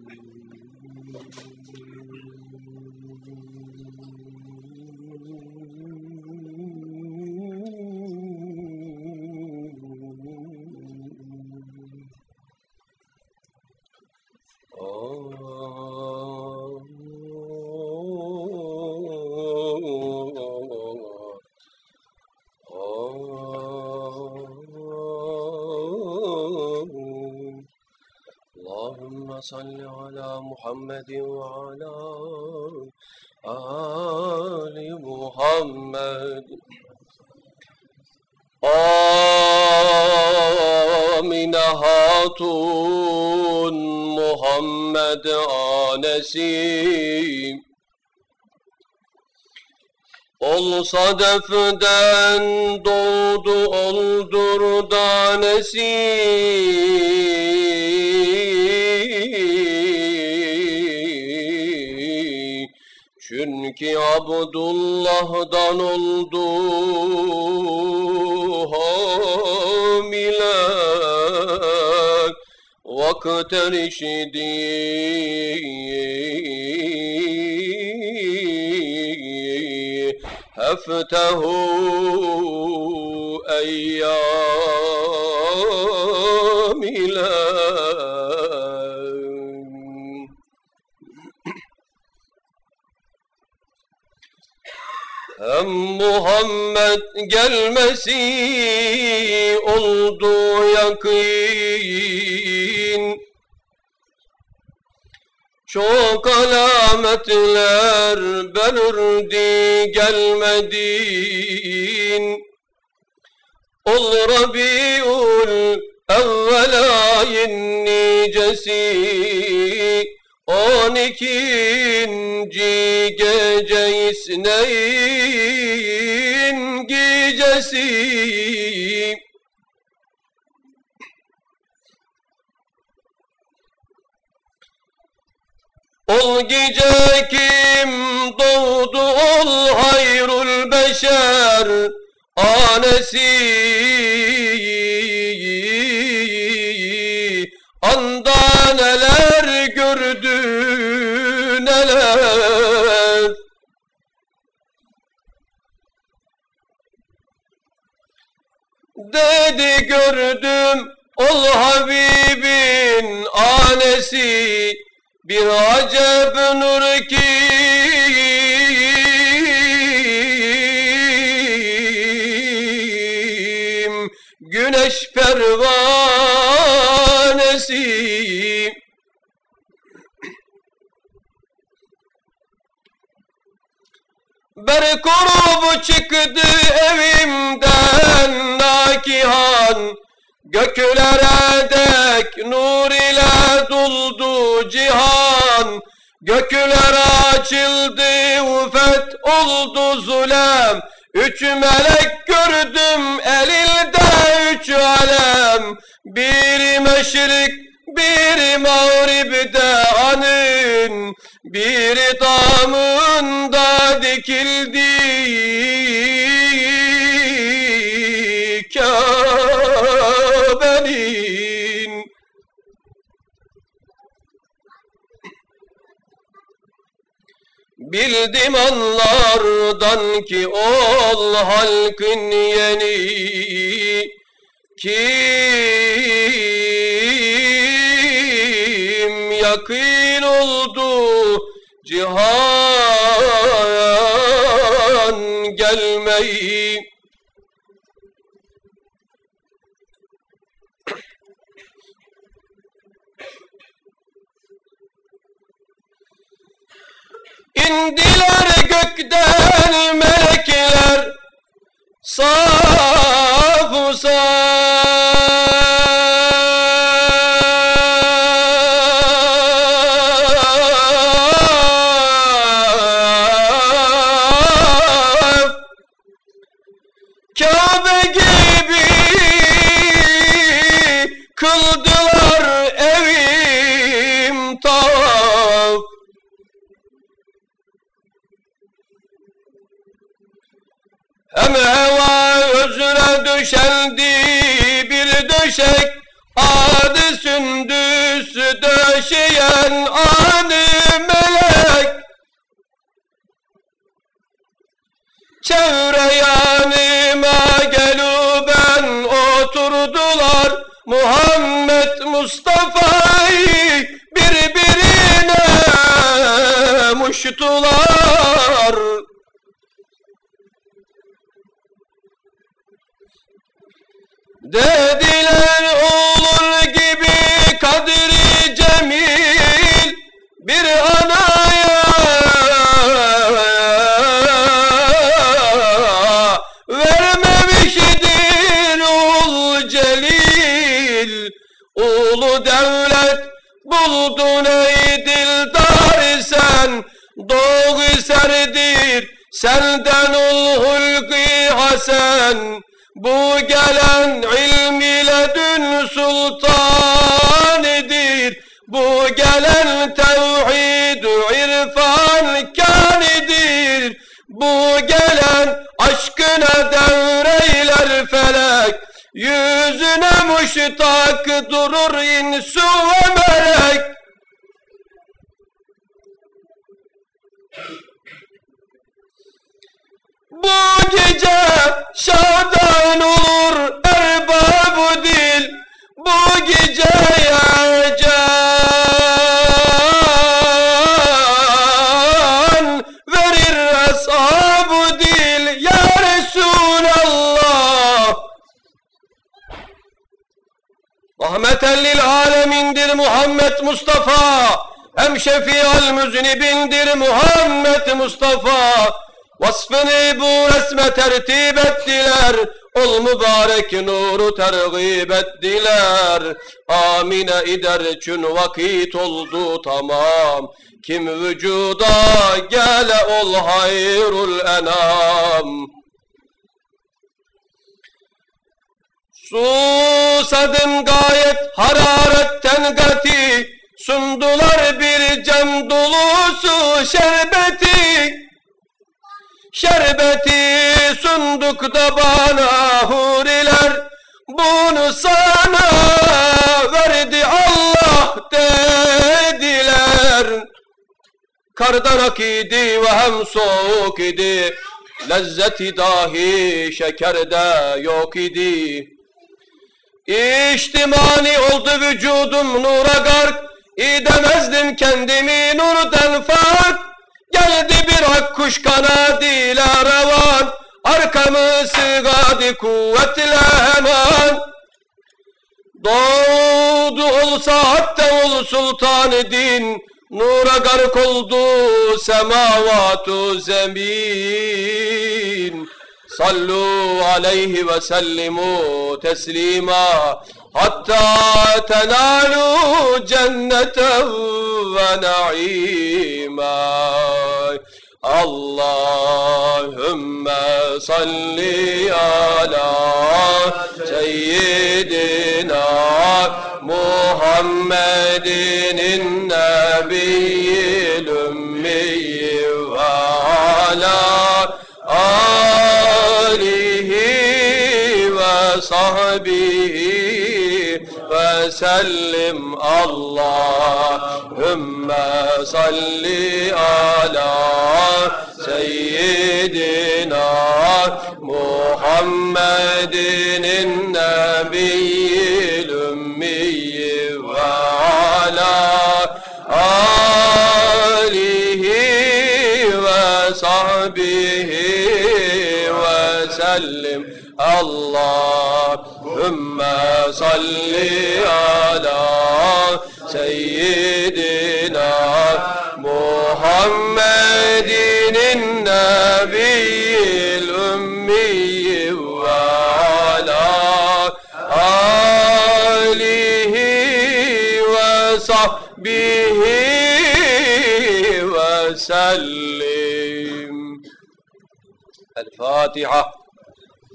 اللهم صل على محمد وعلى آل محمد. آمine Hatun Muhammed anesi olsa defden doğdu oldur danesi. Çünkü Abdullah'dan oldu hamile vakit erişdi heftehu eyyam ile. Hem Muhammed gelmesi oldu yakın, çok alametler belirdi gelmedin. Ol Rabiul evvel ayın nicesi, 12. gece isneyn gecesi. Ol gece kim doğdu ol hayrul beşer anesi, anda neler gördü neler. Dedi gördüm ol Habibin anesi, bir acep nur kim güneş pervanesi. Berkurubu çıktı evimden nakihan, göklere dek nur ile doldu cihan. Gökler açıldı ufet oldu zulem, 3 melek gördüm elinde 3 alem. Bir meşrik bir mağribde anın, bir damında dikildi Kabe'nin. Bildim anlardan ki ol halkın yeni, kim yakın oldu cihan gelmeyi. İndiler gökten melekler saf saf, Kabe gibi kıldılar evim tavaf. Hem heva özüne döşeldi bir döşek, adı sündüs döşek. taşıyan ani melek, çevre yanıma geluben oturdular, Muhammed Mustafa'yı birbirine muştular. Dediler olur gibi kadri cemil bir anaya vermemiştir ul celil. Ulu devlet buldun ey dildar sen, doğu serdir senden ul hulki hasen. Bu gelen ilm ile dün sultanidir, bu gelen tevhid-ü irfan kânidir, bu gelen aşkına devreyler felek, yüzüne muştak durur insu ve melek. Bu gece şadan olur erbab-ı dil, bu geceye can verir ashab-ı dil. Ya Resulallah, rahmeten lil alemindir Muhammed Mustafa, hem şefi'al müznibindir Muhammed Mustafa. Vasfını bu resme tertip ettiler, ol mübarek nuru tergib ettiler. Amine ider çün vakit oldu tamam, kim vücuda gele ol hayrul enam. Susadım gayet hararetten gati, sundular bir cam dolusu şerbeti. Şerbeti sunduk da bana huriler, bunu sana verdi Allah dediler. Kardan akidi ve hem soğuk idi, lezzeti dahi şekerde yok idi. İçtimani oldu vücudum nura gark, idemezdim kendimi nurdan fark. Geldi bir akkuş kanadıyla revan, arkamı sığadı kuvvetle hemen. Doğdu olsa hatta ol sultan-ı din, nura gark oldu semavatu zemin. Sallu aleyhi ve sellimu teslima, hatta tenalu cenneten ve naima. Allahümme salli ala seyyidina Muhammedin nebiyyil ümmiyyi ve ala alihi ve sahbihi ve sellim. Allahümme salli ala seyyidina Muhammedin nebiyyil ümmiyyi ve ala alihi ve sahbihi ve sellim. Allahümme salli ala seyyidina Muhammedin nebiyyil ümmiyyi ve ala alihi ve sahbihi ve sellim. El Fatiha.